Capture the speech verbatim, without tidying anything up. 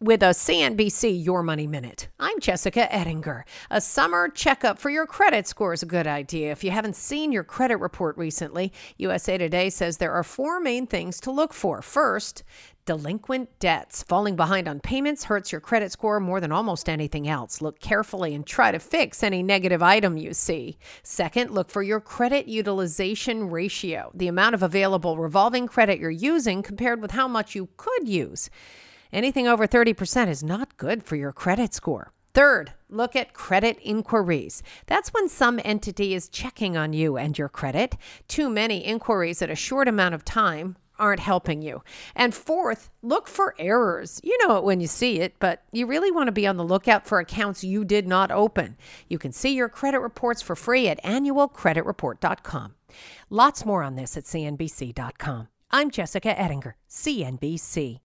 with a C N B C Your Money Minute. I'm Jessica Ettinger. A summer checkup for your credit score is a good idea. If you haven't seen your credit report recently, U S A Today says there are four main things to look for. First, delinquent debts. Falling behind on payments hurts your credit score more than almost anything else. Look carefully and try to fix any negative item you see. Second, look for your credit utilization ratio, the amount of available revolving credit you're using compared with how much you could use. Anything over thirty percent is not good for your credit score. Third, look at credit inquiries. That's when some entity is checking on you and your credit. Too many inquiries at a short amount of time aren't helping you. And fourth, look for errors. You know it when you see it, but you really want to be on the lookout for accounts you did not open. You can see your credit reports for free at annual credit report dot com. Lots more on this at C N B C dot com. I'm Jessica Ettinger, C N B C.